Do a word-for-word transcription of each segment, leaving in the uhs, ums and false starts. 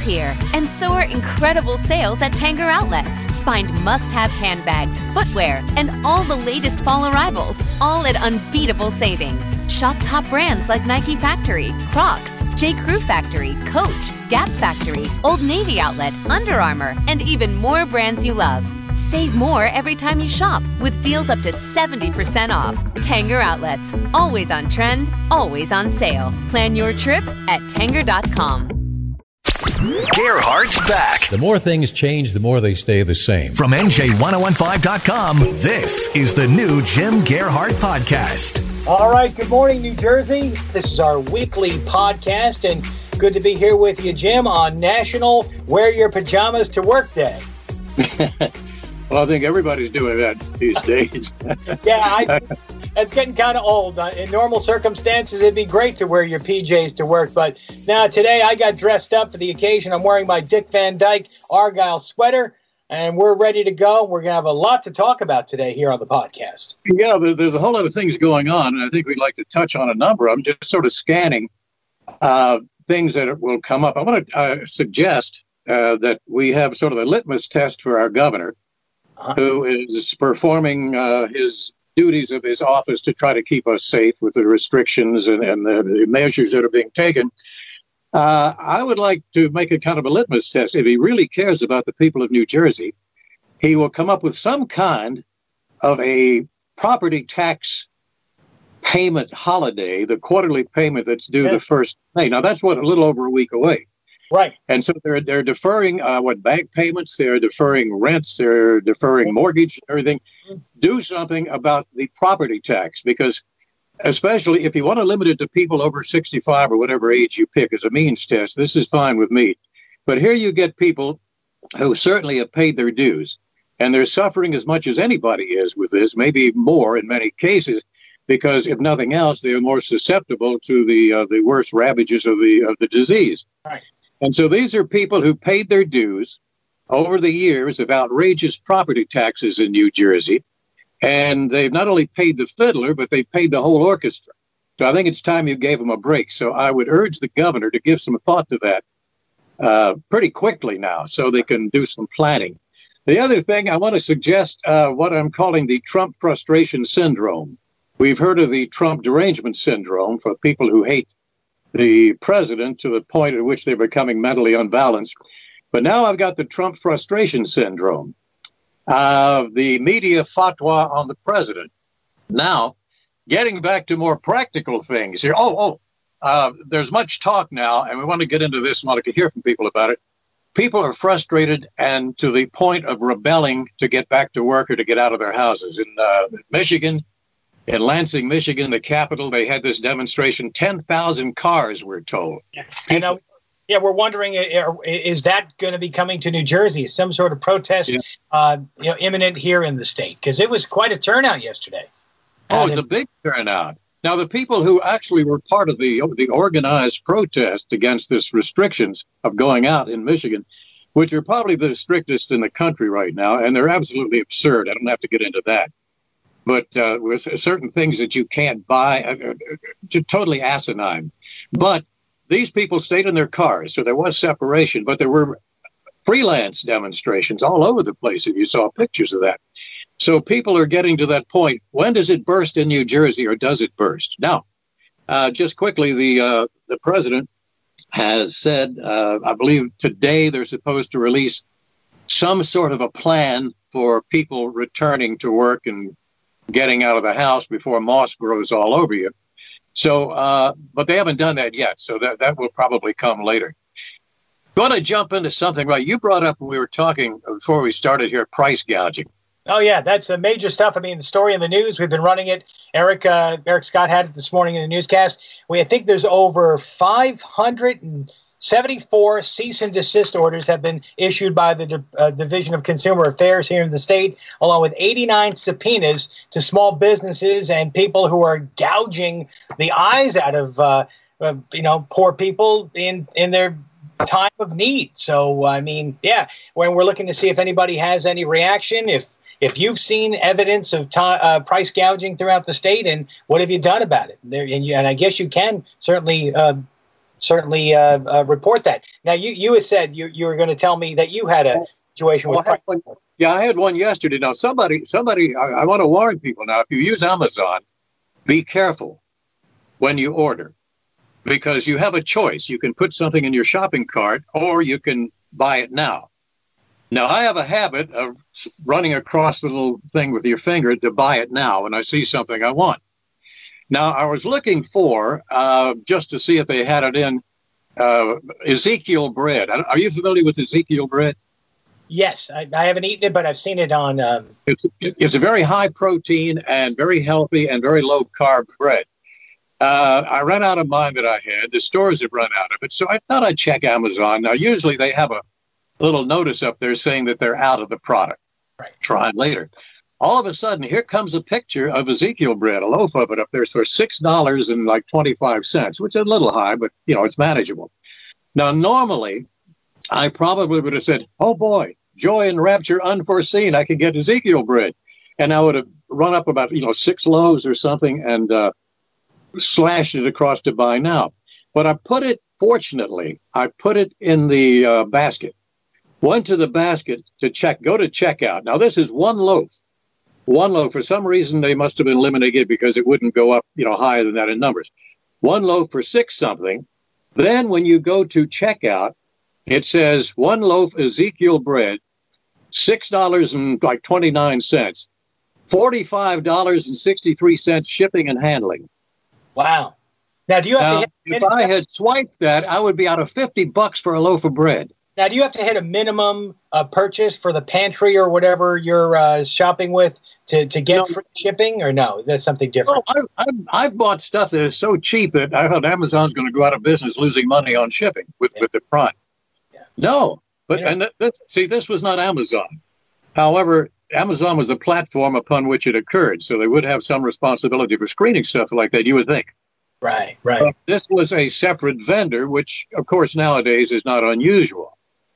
here, and so are incredible sales at Tanger Outlets. Find must-have handbags, footwear, and all the latest fall arrivals, all at unbeatable savings. Shop top brands like Nike Factory, Crocs, J. Crew Factory, Coach, Gap Factory, Old Navy Outlet, Under Armour, and even more brands you love. Save more every time you shop with deals up to seventy percent off. Tanger Outlets. Always on trend, always on sale. Plan your trip at Tanger dot com. Gerhardt's back. The more things change, the more they stay the same. From N J ten fifteen dot com, this is the new Jim Gerhardt Podcast. All right. Good morning, New Jersey. This is our weekly podcast, and good to be here with you, Jim, on National Wear Your Pajamas to Work Day. Well, I think everybody's doing that these days. yeah, I, it's getting kind of old. Uh, in normal circumstances, it'd be great to wear your P Js to work. But now today I got dressed up for the occasion. I'm wearing my Dick Van Dyke Argyle sweater, and we're ready to go. We're going to have a lot to talk about today here on the podcast. Yeah, there's a whole lot of things going on, and I think we'd like to touch on a number. I'm just sort of scanning uh, things that will come up. I want to uh, suggest uh, that we have sort of a litmus test for our governor, who is performing uh, his duties of his office to try to keep us safe with the restrictions and, and the, the measures that are being taken. Uh, I would like to make a kind of a litmus test. If he really cares about the people of New Jersey, he will come up with some kind of a property tax payment holiday, the quarterly payment that's due yeah. the first May. Now, that's what, a little over a week away. Right. And so they're they're deferring uh, what bank payments, they're deferring rents, they're deferring mortgage, everything. Do something about the property tax, because especially if you want to limit it to people over sixty-five or whatever age you pick as a means test, this is fine with me. But here you get people who certainly have paid their dues, and they're suffering as much as anybody is with this, maybe more in many cases, because if nothing else, they are more susceptible to the uh, the worst ravages of the of the disease. Right. And so these are people who paid their dues over the years of outrageous property taxes in New Jersey. And they've not only paid the fiddler, but they paid the whole orchestra. So I think it's time you gave them a break. So I would urge the governor to give some thought to that uh, pretty quickly now, so they can do some planning. The other thing, I want to suggest uh, what I'm calling the Trump frustration syndrome. We've heard of the Trump derangement syndrome for people who hate the president to the point at which they're becoming mentally unbalanced. But now I've got the Trump frustration syndrome. Uh, the media fatwa on the president. Now, getting back to more practical things here. Oh, oh, uh, there's much talk now, and we want to get into this and want to hear from people about it. People are frustrated and to the point of rebelling to get back to work or to get out of their houses. In uh, Michigan, in Lansing, Michigan, the capital, they had this demonstration. ten thousand cars, we're told. Yeah, and, uh, yeah we're wondering, is that going to be coming to New Jersey? Some sort of protest yeah. uh, you know, imminent here in the state? Because it was quite a turnout yesterday. Oh, it's a big turnout. Now, the people who actually were part of the, the organized protest against this restrictions of going out in Michigan, which are probably the strictest in the country right now, and they're absolutely absurd. I don't have to get into that. But uh, with certain things that you can't buy, uh, uh, totally asinine. But these people stayed in their cars, so there was separation. But there were freelance demonstrations all over the place, if you saw pictures of that. So people are getting to that point. When does it burst in New Jersey, or does it burst? Now, uh, just quickly, the uh, the president has said, uh, I believe today they're supposed to release some sort of a plan for people returning to work and getting out of the house before moss grows all over you. So, uh, but they haven't done that yet. So that, that will probably come later. Going to jump into something, right? You brought up when we were talking before we started here, price gouging. Oh, yeah, that's a major stuff. I mean, the story in the news, we've been running it. Eric uh, Eric Scott had it this morning in the newscast. We I think there's over five hundred seventy-four cease and desist orders have been issued by the uh, Division of Consumer Affairs here in the state, along with eighty-nine subpoenas to small businesses and people who are gouging the eyes out of, uh, uh, you know, poor people in, in their time of need. So, I mean, yeah, when we're looking to see if anybody has any reaction, if if you've seen evidence of t- uh, price gouging throughout the state, and what have you done about it? There, and, you, and I guess you can certainly uh, certainly uh, uh, report that. Now, you you had said you you were going to tell me that you had a situation well, with. I had one, yeah, I had one yesterday. Now, somebody, somebody, I, I want to warn people now. If you use Amazon, be careful when you order, because you have a choice. You can put something in your shopping cart, or you can buy it now. Now, I have a habit of running across the little thing with your finger to buy it now when I see something I want. Now, I was looking for, uh, just to see if they had it in, uh, Ezekiel bread. Are you familiar with Ezekiel bread? Yes, I, I haven't eaten it, but I've seen it on. Um... It's, it's a very high protein and very healthy and very low carb bread. Uh, I ran out of mine that I had. The stores have run out of it. So I thought I'd check Amazon. Now, usually they have a little notice up there saying that they're out of the product. Right. Try it later. All of a sudden, here comes a picture of Ezekiel bread, a loaf of it up there for six dollars and like twenty-five cents, which is a little high, but, you know, it's manageable. Now, normally, I probably would have said, oh, boy, joy and rapture unforeseen. I can get Ezekiel bread. And I would have run up about, you know, six loaves or something and uh, slashed it across to buy now. But I put it, fortunately, I put it in the uh, basket. Went to the basket to check, go to checkout. Now, this is one loaf. One loaf. For some reason, they must have been limiting it because it wouldn't go up, you know, higher than that in numbers. One loaf for six something. Then when you go to checkout, it says one loaf Ezekiel bread, six dollars and like twenty-nine cents, forty-five dollars and sixty-three cents shipping and handling. Wow. Now, do you have now, to hit, if I had swiped that, I would be out of fifty bucks for a loaf of bread. Now, do you have to hit a minimum uh, purchase for the pantry or whatever you're uh, shopping with to, to get no. free shipping, or no? That's something different. Oh, I, I, I've bought stuff that is so cheap that I thought Amazon's going to go out of business losing money on shipping with, yeah. with the Prime. Yeah. No, but yeah. and th- th- see, this was not Amazon. However, Amazon was the platform upon which it occurred, so they would have some responsibility for screening stuff like that, you would think. Right, right. But this was a separate vendor, which, of course, nowadays is not unusual.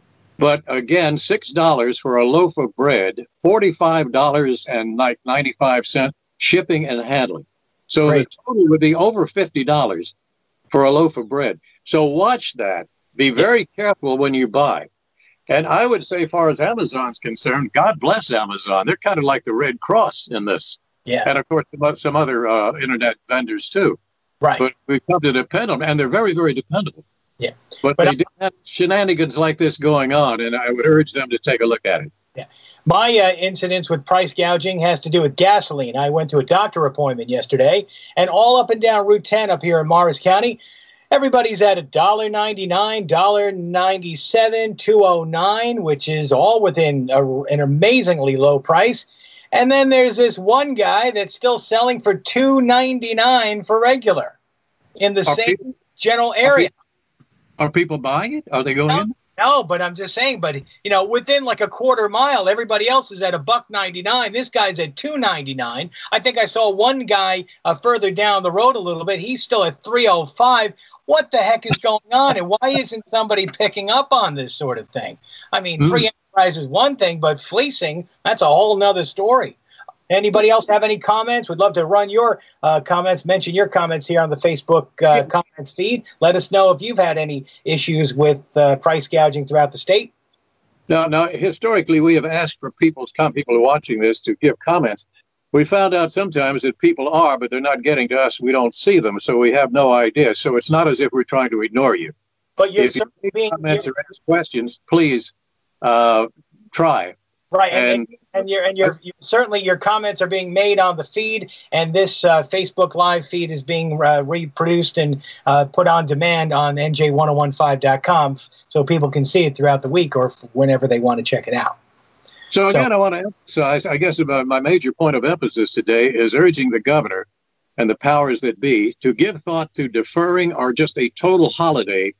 But again, six dollars for a loaf of bread, forty-five dollars and like ninety-five cents shipping and handling. So Great. The total would be over fifty dollars for a loaf of bread. So watch that. Be very careful when you buy. And I would say, as far as Amazon's concerned, God bless Amazon. They're kind of like the Red Cross in this. Yeah. And of course, some other uh, internet vendors too. Right. But we've come to depend on them, and they're very, very dependable. Yeah. But, but they do have shenanigans like this going on, and I would urge them to take a look at it. Yeah. My uh, incidents with price gouging has to do with gasoline. I went to a doctor appointment yesterday, and all up and down Route ten up here in Morris County, everybody's at one dollar ninety-nine, one dollar ninety-seven, two oh nine, which is all within a, an amazingly low price. And then there's this one guy that's still selling for two ninety-nine for regular in the are same people, general area. Are people buying it? Are they going no, in? No, but I'm just saying, but, you know, within like a quarter mile, everybody else is at a buck ninety-nine. This guy's at two ninety-nine. I think I saw one guy uh, further down the road a little bit. He's still at three oh five. What the heck is going on? And why isn't somebody picking up on this sort of thing? I mean, mm. free enterprise is one thing, but fleecing, that's a whole nother story. Anybody else have any comments? We'd love to run your uh, comments, mention your comments here on the Facebook uh, yeah. comments feed. Let us know if you've had any issues with uh, price gouging throughout the state. Now, now, historically, we have asked for people's com- people who are watching this to give comments. We found out sometimes that people are, but they're not getting to us. We don't see them, so we have no idea. So it's not as if we're trying to ignore you. But you're if you certainly being comments or ask questions, please uh, try. Right, and and, and you're and you're, you're certainly your comments are being made on the feed, and this uh, Facebook Live feed is being uh, reproduced and uh, put on demand on N J ten fifteen dot com, so people can see it throughout the week or whenever they want to check it out. So again, so, I want to emphasize, I guess, about my major point of emphasis today is urging the governor and the powers that be to give thought to deferring or just a total holiday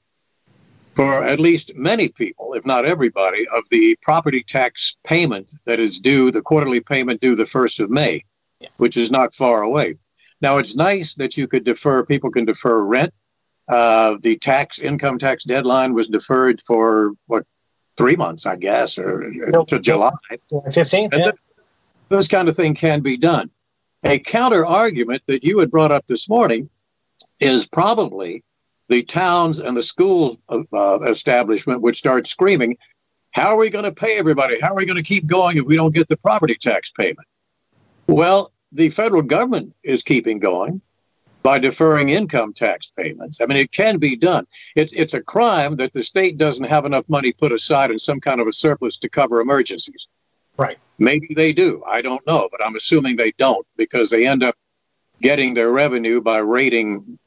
for at least many people, if not everybody, of the property tax payment that is due, the quarterly payment due the first of May, yeah. which is not far away. Now, it's nice that you could defer, people can defer rent. Uh, the tax, income tax deadline was deferred for, what, three months, I guess, or no, to July. fifteenth, yeah. This kind of thing can be done. A counter argument that you had brought up this morning is probably the towns and the school uh, establishment would start screaming, how are we going to pay everybody? How are we going to keep going if we don't get the property tax payment? Well, the federal government is keeping going by deferring income tax payments. I mean, it can be done. It's it's a crime that the state doesn't have enough money put aside in some kind of a surplus to cover emergencies. Right. Maybe they do. I don't know, but I'm assuming they don't, because they end up getting their revenue by raiding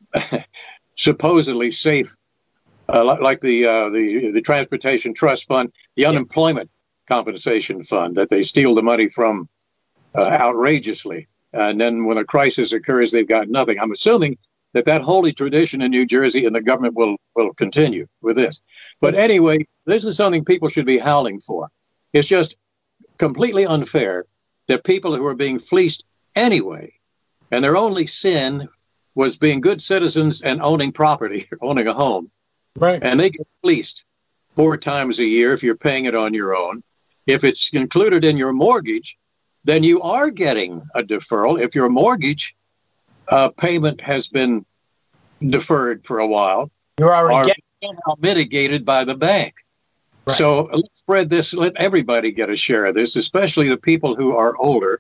supposedly safe, uh, like the, uh, the the Transportation Trust Fund, the Unemployment Compensation Fund, that they steal the money from uh, outrageously. And then when a crisis occurs, they've got nothing. I'm assuming that that holy tradition in New Jersey and the government will, will continue with this. But anyway, this is something people should be howling for. It's just completely unfair that people who are being fleeced anyway, and their only sin was being good citizens and owning property, owning a home, right? And they get fleeced four times a year if you're paying it on your own. If it's included in your mortgage, then you are getting a deferral. If your mortgage uh, payment has been deferred for a while, you're already getting mitigated by the bank. Right. So let's spread this. Let everybody get a share of this, especially the people who are older,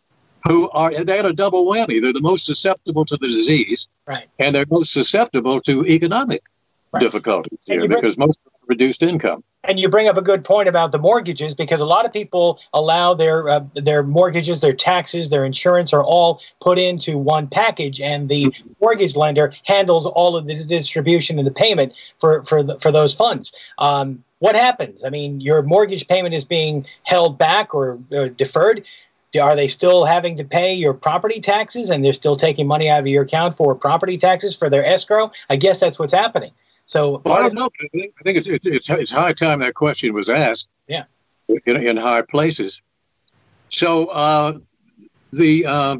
who are, they had a double whammy. They're the most susceptible to the disease, right? And they're most susceptible to economic right. difficulties here because most of them have reduced income. And you bring up a good point about the mortgages, because a lot of people allow their uh, their mortgages, their taxes, their insurance are all put into one package, and the mortgage lender handles all of the distribution and the payment for for the, for those funds. Um, what happens? I mean, your mortgage payment is being held back or, or deferred. Are they still having to pay your property taxes, and they're still taking money out of your account for property taxes for their escrow? I guess that's what's happening. So well, I don't know. I think, I think it's, it's it's it's high time that question was asked. Yeah, in, in high places. So uh, the uh,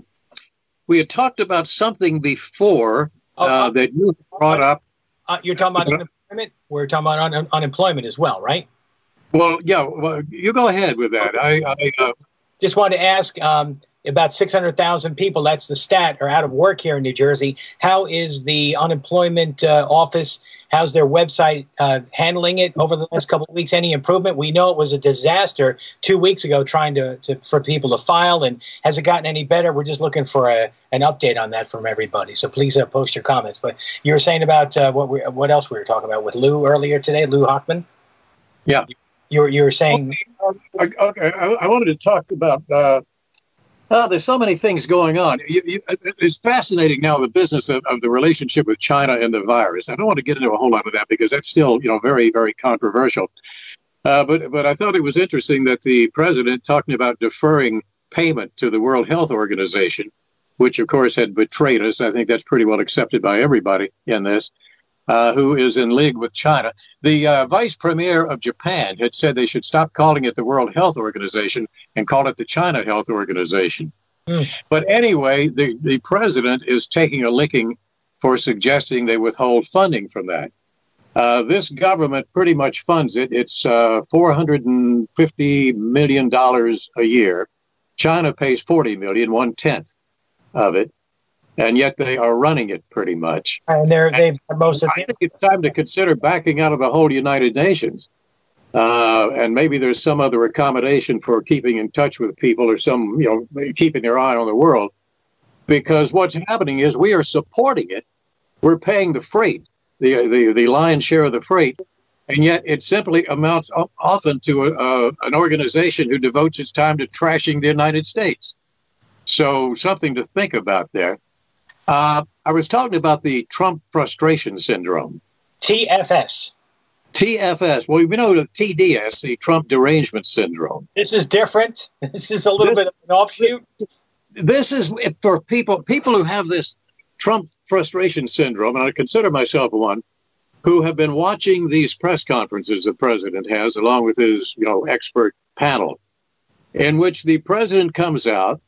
we had talked about something before uh, uh, that you brought up. Uh, you're talking about unemployment. We're talking about un- unemployment as well, right? Well, yeah. Well, you go ahead with that. I, I uh, just wanted to ask. Um, About six hundred thousand people, that's the stat, are out of work here in New Jersey. How is the unemployment uh, office, how's their website uh, handling it over the last couple of weeks? Any improvement? We know it was a disaster two weeks ago trying to, to for people to file. And has it gotten any better? We're just looking for a, an update on that from everybody. So please uh, post your comments. But you were saying about uh, what we, what else we were talking about with Lou earlier today, Lou Hochman? Yeah. You were, you were saying... Okay, okay. I, I wanted to talk about... Uh, Oh, there's so many things going on. You, you, it's fascinating now, the business of, of the relationship with China and the virus. I don't want to get into a whole lot of that because that's still, you know, very, very controversial. Uh, but but I thought it was interesting that the president talking about deferring payment to the World Health Organization, which, of course, had betrayed us. I think that's pretty well accepted by everybody in this, uh, who is in league with China. The uh, vice premier of Japan had said they should stop calling it the World Health Organization and call it the China Health Organization. Mm. But anyway, the, the president is taking a licking for suggesting they withhold funding from that. Uh, this government pretty much funds it. It's uh, four hundred fifty million dollars a year. China pays forty million dollars, one-tenth of it. And yet they are running it pretty much. And they're they've most of I think it's time to consider backing out of the whole United Nations. Uh, and maybe there's some other accommodation for keeping in touch with people, or some, you know, keeping their eye on the world. Because what's happening is we are supporting it. We're paying the freight, the the, the lion's share of the freight. And yet it simply amounts often to a, a, an organization who devotes its time to trashing the United States. So something to think about there. Uh, I was talking about the Trump frustration syndrome. T F S. T F S. Well, we know the T D S, the Trump derangement syndrome. This is different. This is a little this, bit of an offshoot. This is for people people who have this Trump frustration syndrome, and I consider myself one, who have been watching these press conferences the president has, along with his, you know, expert panel, in which the president comes out,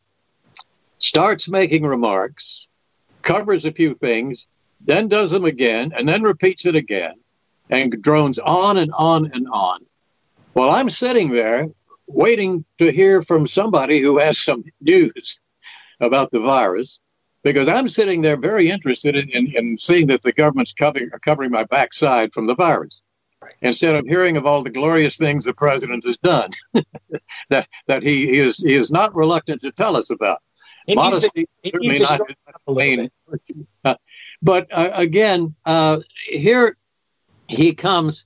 starts making remarks, covers a few things, then does them again, and then repeats it again, and drones on and on and on. Well, I'm sitting there waiting to hear from somebody who has some news about the virus, because I'm sitting there very interested in, in, in seeing that the government's covering, covering my backside from the virus, right, instead of hearing of all the glorious things the president has done that that he, he is he is not reluctant to tell us about. He Modesty needs certainly not his main virtue. Uh, but uh, again, uh, here he comes,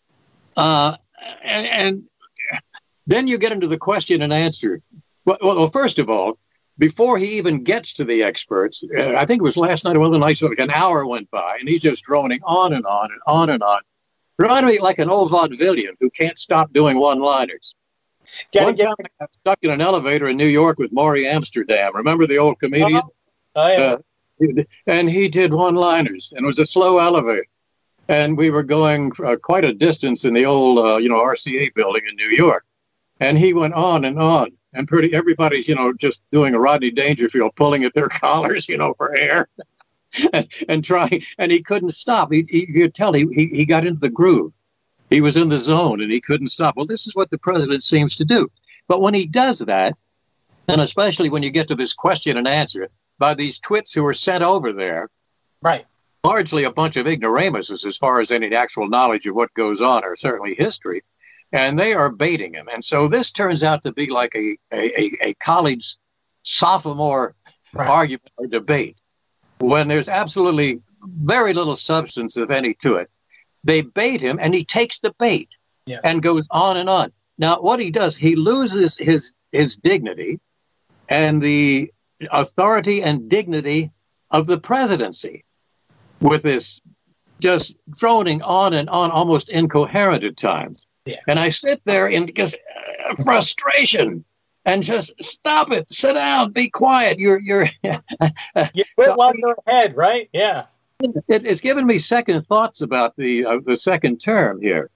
uh, and, and then you get into the question and answer. Well, well, first of all, before he even gets to the experts, uh, I think it was last night or one of the nights, like an hour went by, and he's just droning on and on and on and on. Reminded me like an old vaudevillian who can't stop doing one-liners. One time I got stuck in an elevator in New York with Maury Amsterdam. Remember the old comedian? Oh, oh yeah. Uh, and he did one-liners, and it was a slow elevator. And we were going uh, quite a distance in the old, uh, you know, R C A building in New York. And he went on and on. And pretty everybody's, you know, just doing a Rodney Dangerfield, pulling at their collars, you know, for air. and, and trying. And he couldn't stop. He, he, you could tell he, he, he got into the groove. He was in the zone and he couldn't stop. Well, this is what the president seems to do. But when he does that, and especially when you get to this question and answer by these twits who are sent over there, right, largely a bunch of ignoramuses as far as any actual knowledge of what goes on, or certainly history, and they are baiting him. And so this turns out to be like a, a, a college sophomore right. argument or debate when there's absolutely very little substance, if any, to it. They bait him, and he takes the bait yeah. and goes on and on. Now, what he does, he loses his his dignity and the authority and dignity of the presidency with this just droning on and on, almost incoherent at times. Yeah. And I sit there in just uh, frustration and just stop it, sit down, be quiet. You're you're. you quit while you're ahead, right? Yeah. It, it's given me second thoughts about the uh, the second term here.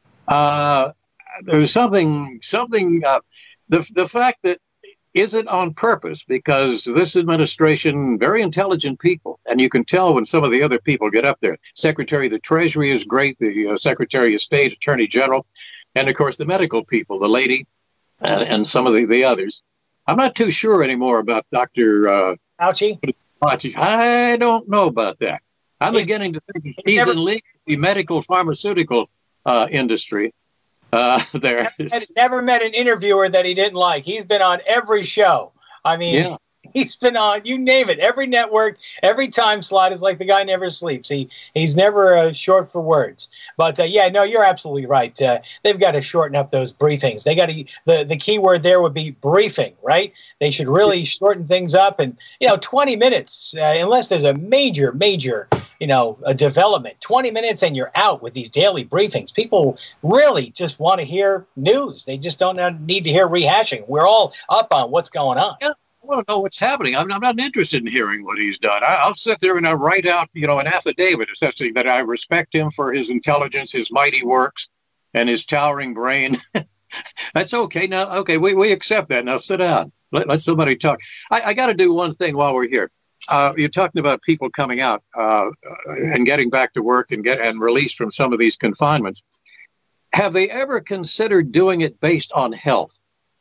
Uh, there's something something uh, the the fact that is it on purpose, because this administration, very intelligent people, and you can tell when some of the other people get up there. Secretary of the Treasury is great, the uh, Secretary of State, Attorney General, and of course the medical people, the lady, and, and some of the, the others. I'm not too sure anymore about Doctor Uh, Fauci. Fauci. I don't know about that. I'm he's, beginning to think he's never, in league with the medical pharmaceutical uh, industry uh, there. Never, never met an interviewer that he didn't like. He's been on every show. I mean, yeah. he's been on, you name it, every network, every time slot is like the guy never sleeps. He He's never uh, short for words. But, uh, yeah, no, you're absolutely right. Uh, they've got to shorten up those briefings. They got to, the, the key word there would be briefing, right? They should really shorten things up. And, you know, twenty minutes, uh, unless there's a major, major, you know, a development, twenty minutes and you're out with these daily briefings. People really just want to hear news. They just don't need to hear rehashing. We're all up on what's going on. Yeah. I want to know what's happening. I'm, I'm not interested in hearing what he's done. I, I'll sit there and I'll write out, you know, an affidavit essentially that I respect him for his intelligence, his mighty works, and his towering brain. That's okay. Now, okay, we, we accept that. Now sit down. Let, let somebody talk. I, I got to do one thing while we're here. Uh, you're talking about people coming out uh, and getting back to work and get and released from some of these confinements. Have they ever considered doing it based on health?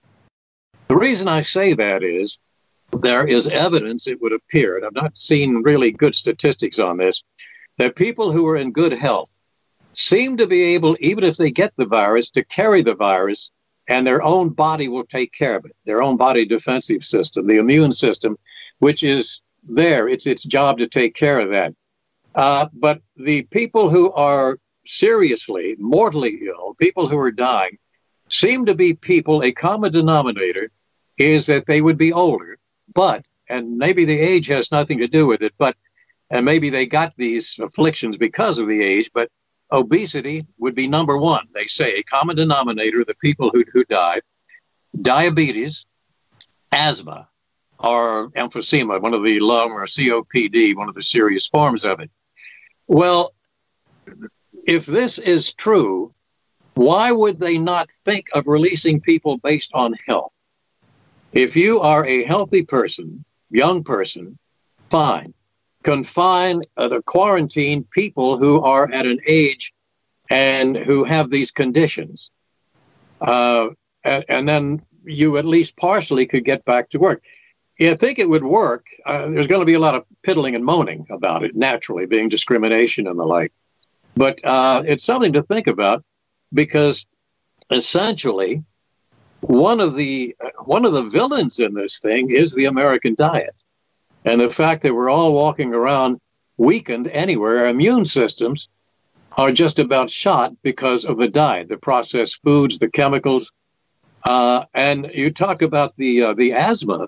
The reason I say that is there is evidence, it would appear, and I've not seen really good statistics on this, that people who are in good health seem to be able, even if they get the virus, to carry the virus, and their own body will take care of it. Their own body defensive system, the immune system, which is there. It's its job to take care of that. Uh, but the people who are seriously, mortally ill, people who are dying, seem to be people, a common denominator is that they would be older, but, and maybe the age has nothing to do with it, but, and maybe they got these afflictions because of the age, but obesity would be number one. They say a common denominator, the people who, who died, diabetes, asthma, or emphysema, one of the lung, or C O P D, one of the serious forms of it. Well, if this is true, why would they not think of releasing people based on health? If you are a healthy person, young person, fine. Confine uh, the quarantine people who are at an age and who have these conditions. Uh, and, and then you at least partially could get back to work. Yeah, I think it would work. Uh, there's going to be a lot of piddling and moaning about it, naturally, being discrimination and the like. But uh, it's something to think about because essentially one of the uh, one of the villains in this thing is the American diet. And the fact that we're all walking around weakened anywhere, our immune systems are just about shot because of the diet, the processed foods, the chemicals. Uh, and you talk about the uh, the asthma.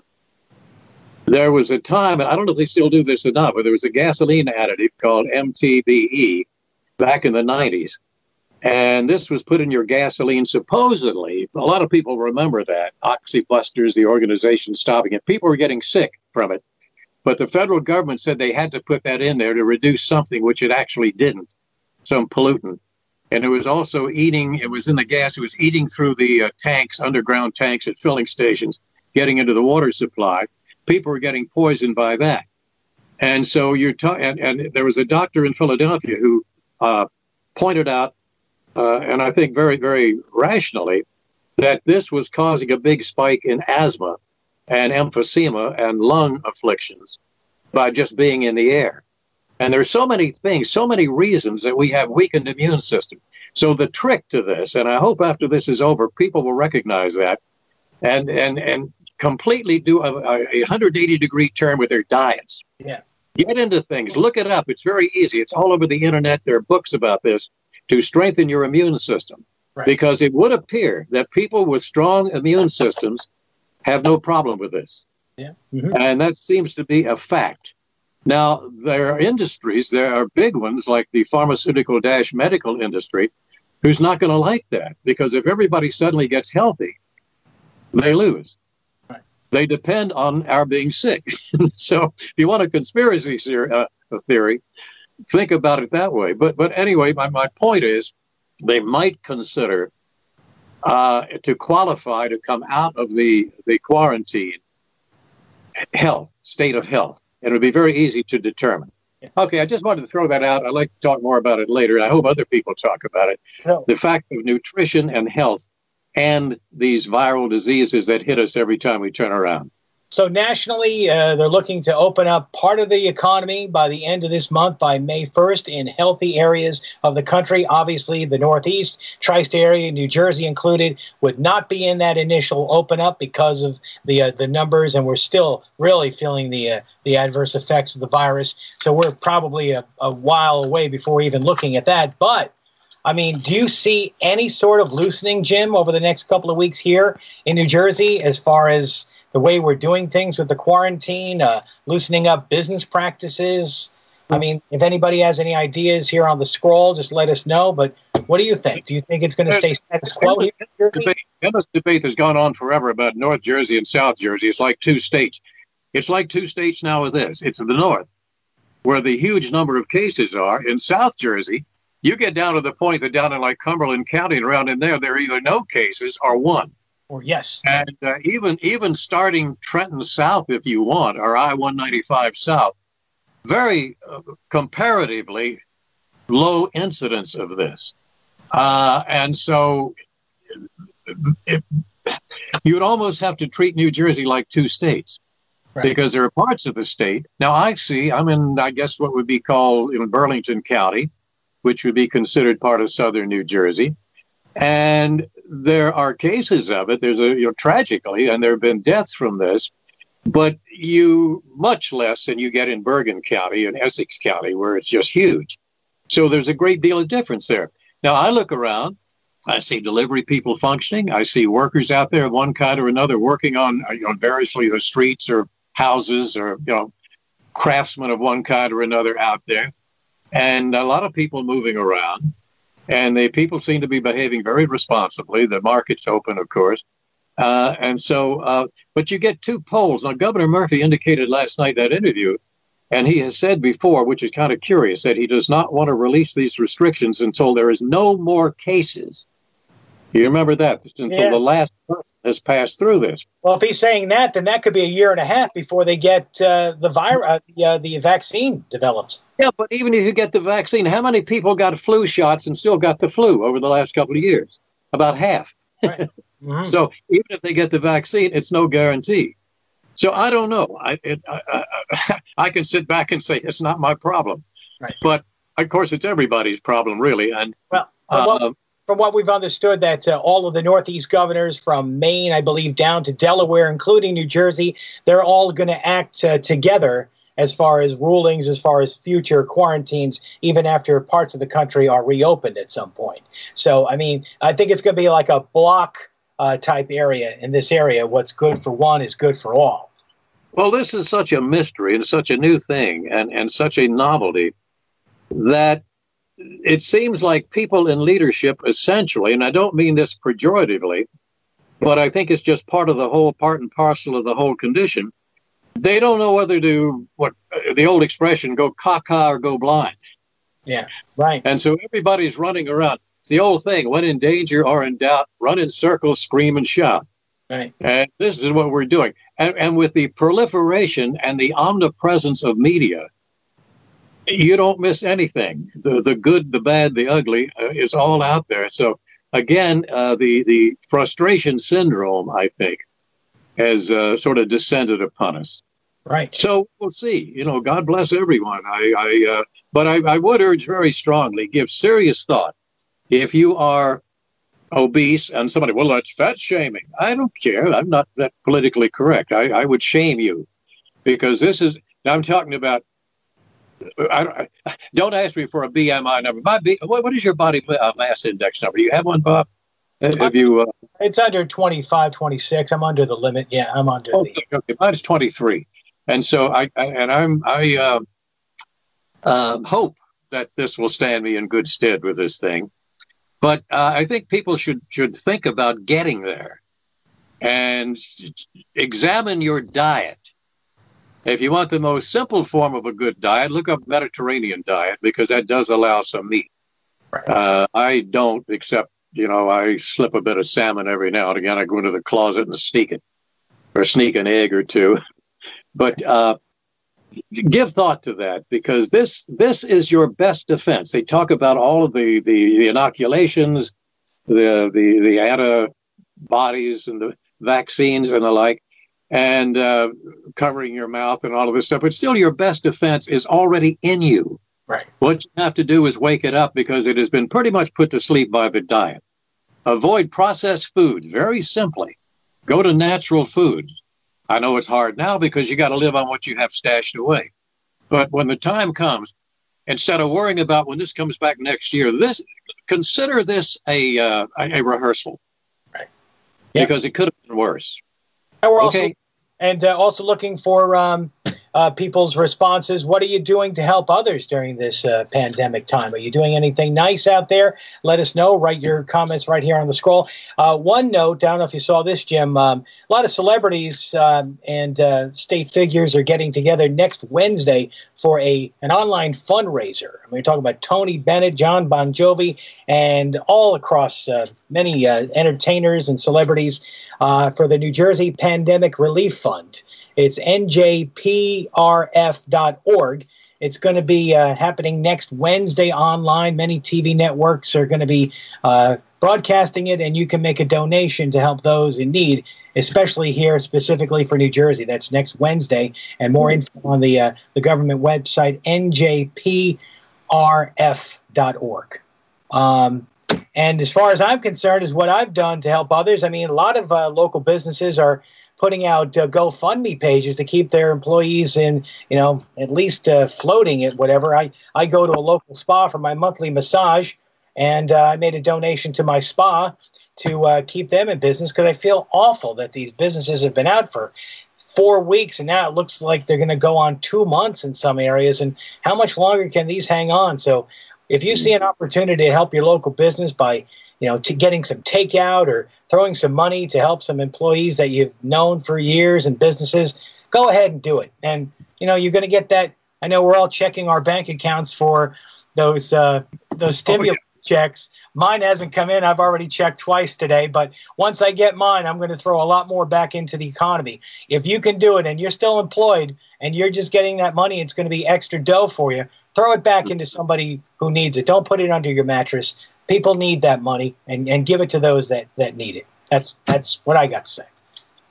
There was a time, and I don't know if they still do this or not, but there was a gasoline additive called M T B E back in the nineties. And this was put in your gasoline, supposedly. A lot of people remember that. Oxybusters, the organization stopping it. People were getting sick from it. But the federal government said they had to put that in there to reduce something, which it actually didn't, some pollutant. And it was also eating, it was in the gas, it was eating through the uh, tanks, underground tanks at filling stations, getting into the water supply. People were getting poisoned by that. And so you're talking, and, and there was a doctor in Philadelphia who uh, pointed out, uh, and I think very, very rationally, that this was causing a big spike in asthma and emphysema and lung afflictions by just being in the air. And there's so many things, so many reasons that we have weakened immune system. So the trick to this, and I hope after this is over, people will recognize that and and and completely do a, a one hundred eighty degree turn with their diets. Yeah. Get into things. Look it up. It's very easy. It's all over the internet. There are books about this to strengthen your immune system. Right. Because it would appear that people with strong immune systems have no problem with this. Yeah. Mm-hmm. And that seems to be a fact. Now, there are industries, there are big ones like the pharmaceutical dash medical industry, who's not going to like that, because if everybody suddenly gets healthy, they lose. Right. They depend on our being sick. So if you want a conspiracy uh, theory, think about it that way. But but anyway, my, my point is they might consider uh, to qualify to come out of the, the quarantine health, state of health. It would be very easy to determine. Okay, I just wanted to throw that out. I'd like to talk more about it later. I hope other people talk about it. No. The fact of nutrition and health and these viral diseases that hit us every time we turn around. So nationally, uh, they're looking to open up part of the economy by the end of this month, by May first, in healthy areas of the country. Obviously, the Northeast, tri-state area, New Jersey included, would not be in that initial open up because of the uh, the numbers, and we're still really feeling the uh, the adverse effects of the virus. So we're probably a, a while away before even looking at that. But I mean, do you see any sort of loosening, Jim, over the next couple of weeks here in New Jersey as far as the way we're doing things with the quarantine, uh, loosening up business practices? I mean, if anybody has any ideas here on the scroll, just let us know. But what do you think? Do you think it's going to stay status quo here in Jersey? This debate has gone on forever about North Jersey and South Jersey. It's like two states. It's like two states now with this. It's the North, where the huge number of cases are. In South Jersey, you get down to the point that down in like Cumberland County and around in there, there are either no cases or one. Or yes. And uh, even even starting Trenton South, if you want, or I one ninety-five South, very uh, comparatively low incidence of this. Uh, and so it, you would almost have to treat New Jersey like two states. Right. Because there are parts of the state. Now, I see, I'm in, I guess, what would be called in Burlington County, which would be considered part of southern New Jersey. And there are cases of it. There's a, you know, tragically, and there have been deaths from this, but you much less than you get in Bergen County and Essex County, where it's just huge. So there's a great deal of difference there. Now, I look around, I see delivery people functioning. I see workers out there of one kind or another working on, you know, variously the streets or houses, or, you know, craftsmen of one kind or another out there. And a lot of people moving around. And the people seem to be behaving very responsibly. The market's open, of course. Uh, and so, uh, but you get two poles. Now, Governor Murphy indicated last night in that interview, and he has said before, which is kind of curious, that he does not want to release these restrictions until there is no more cases. You remember that? Until yeah. the last person has passed through this. Well, if he's saying that, then that could be a year and a half before they get uh, the virus, uh, the, uh, the vaccine develops. Yeah, but even if you get the vaccine, how many people got flu shots and still got the flu over the last couple of years? About half. Right. Mm-hmm. So even if they get the vaccine, it's no guarantee. So I don't know. I, it, I, I I can sit back and say it's not my problem, right. But of course it's everybody's problem, really. And well, from what, uh, from what we've understood, that uh, all of the Northeast governors from Maine, I believe, down to Delaware, including New Jersey, they're all going to act uh, together as far as rulings, as far as future quarantines, even after parts of the country are reopened at some point. So, I mean, I think it's going to be like a block uh, type area in this area. What's good for one is good for all. Well, this is such a mystery and such a new thing and, and such a novelty that it seems like people in leadership essentially, and I don't mean this pejoratively, but I think it's just part of the whole, part and parcel of the whole condition. They don't know whether to, what the old expression, go caca or go blind. Yeah, right. And so everybody's running around. It's the old thing, when in danger or in doubt, run in circles, scream and shout. Right. And this is what we're doing. And, and with the proliferation and the omnipresence of media, you don't miss anything. The the good, the bad, the ugly uh, is all out there. So again, uh, the, the frustration syndrome, I think, has uh, sort of descended upon us. Right. So we'll see. You know, God bless everyone. I, I uh, but I, I would urge very strongly, give serious thought. If you are obese and somebody, well, that's fat shaming. I don't care. I'm not that politically correct. I, I would shame you because this is, I'm talking about, I, I, don't ask me for a B M I number. My B, what, what is your body mass index number? Do you have one, Bob? Have you? Uh, it's under twenty-five, twenty-six. I'm under the limit. Yeah, I'm under oh, the. Okay, mine's twenty-three. And so I, I and I'm, I uh, uh, hope that this will stand me in good stead with this thing. But uh, I think people should should think about getting there and examine your diet. If you want the most simple form of a good diet, look up Mediterranean diet because that does allow some meat. Right. Uh, I don't, except, you know, I slip a bit of salmon every now and again. I go into the closet and sneak it or sneak an egg or two. But uh, give thought to that because this this is your best defense. They talk about all of the, the, the inoculations, the, the, the antibodies and the vaccines and the like, and uh, covering your mouth and all of this stuff. But still, your best defense is already in you. Right. What you have to do is wake it up because it has been pretty much put to sleep by the diet. Avoid processed foods, very simply. Go to natural foods. I know it's hard now because you got to live on what you have stashed away. But when the time comes, instead of worrying about when this comes back next year, this consider this a uh, a rehearsal. Right. Yeah. Because it could have been worse. And we're okay. also and uh, also looking for um, uh, people's responses. What are you doing to help others during this uh, pandemic time? Are you doing anything nice out there? Let us know. Write your comments right here on the scroll. Uh, one note, I don't know if you saw this, Jim. Um, a lot of celebrities um, and uh, state figures are getting together next Wednesday for a an online fundraiser. I mean, we're talking about Tony Bennett, John Bon Jovi, and all across uh, many uh, entertainers and celebrities uh, for the New Jersey Pandemic Relief Fund. It's N J P R F dot org. It's going to be uh, happening next Wednesday online. Many T V networks are going to be uh, broadcasting it, and you can make a donation to help those in need, especially here specifically for New Jersey. That's next Wednesday, and more info on the uh, the government website, N J P R F dot org. Um, and as far as I'm concerned, is what I've done to help others. I mean, a lot of uh, local businesses are putting out uh, GoFundMe pages to keep their employees in, you know, at least uh, floating at whatever. I, I go to a local spa for my monthly massage, and uh, I made a donation to my spa to uh, keep them in business because I feel awful that these businesses have been out for four weeks, and now it looks like they're going to go on two months in some areas. And how much longer can these hang on? So if you see an opportunity to help your local business by, you know, to getting some takeout or throwing some money to help some employees that you've known for years and businesses, go ahead and do it. And, you know, you're going to get that. I know we're all checking our bank accounts for those uh, those stimulus oh, yeah. checks. Mine hasn't come in. I've already checked twice today. But once I get mine, I'm going to throw a lot more back into the economy. If you can do it and you're still employed and you're just getting that money, it's going to be extra dough for you. Throw it back into somebody who needs it. Don't put it under your mattress. People need that money, and, and give it to those that, that need it. That's that's what I got to say.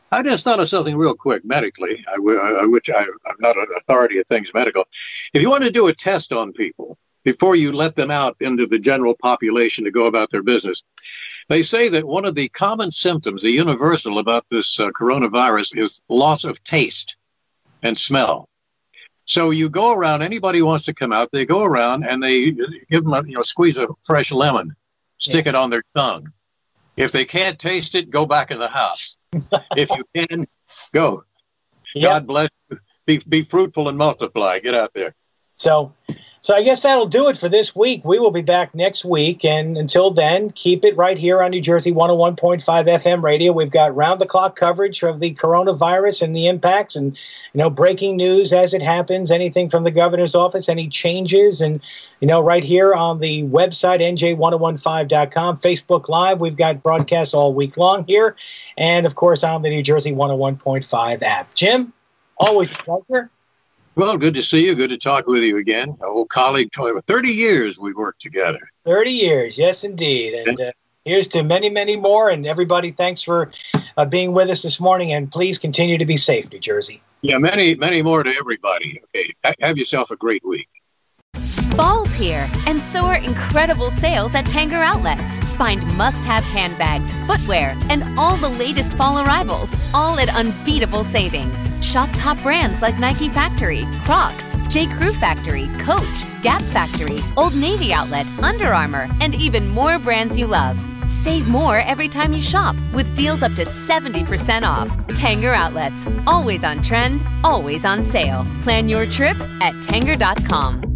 I just thought of something real quick medically, I, I, which I, I'm not an authority of things medical. If you want to do a test on people before you let them out into the general population to go about their business, they say that one of the common symptoms, the universal about this uh, coronavirus, is loss of taste and smell. So you go around, anybody who wants to come out, they go around and they give them, a, you know, squeeze a fresh lemon, stick yeah. it on their tongue. If they can't taste it, go back in the house. If you can, go. Yep. God bless you. Be, be fruitful and multiply. Get out there. So, so I guess that'll do it for this week. We will be back next week. And until then, keep it right here on New Jersey one oh one point five F M radio. We've got round-the-clock coverage of the coronavirus and the impacts and, you know, breaking news as it happens, anything from the governor's office, any changes. And, you know, right here on the website, N J ten fifteen dot com, Facebook Live, we've got broadcasts all week long here. And, of course, on the New Jersey one oh one point five app. Jim, always a pleasure. Well, good to see you. Good to talk with you again. An old colleague. thirty years we've worked together. thirty years, yes, indeed. And uh, here's to many, many more. And everybody, thanks for uh, being with us this morning. And please continue to be safe, New Jersey. Yeah, many, many more to everybody. Okay, have yourself a great week. Fall's here, and so are incredible sales at Tanger Outlets. Find must-have handbags, footwear, and all the latest fall arrivals, all at unbeatable savings. Shop top brands like Nike Factory, Crocs, J. Crew Factory, Coach, Gap Factory, Old Navy Outlet, Under Armour, and even more brands you love. Save more every time you shop with deals up to seventy percent off. Tanger Outlets, always on trend, always on sale. Plan your trip at Tanger dot com.